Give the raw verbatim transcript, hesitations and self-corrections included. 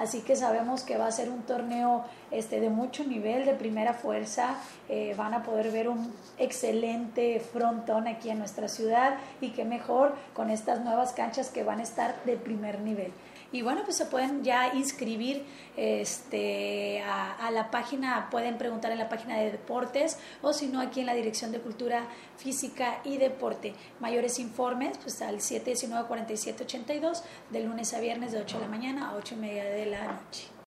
así que sabemos que va a ser un torneo este, de mucho nivel, de primera fuerza. Eh, van a poder ver un excelente frontón aquí en nuestra ciudad, y qué mejor con estas nuevas canchas que van a estar de primer nivel. Y bueno, pues se pueden ya inscribir este, a, a la página, pueden preguntar en la página de deportes, o si no aquí en la Dirección de Cultura Física y Deporte. Mayores informes pues al siete uno nueve, cuatro siete ocho dos, de lunes a viernes de ocho de la mañana a ocho y media de la noche.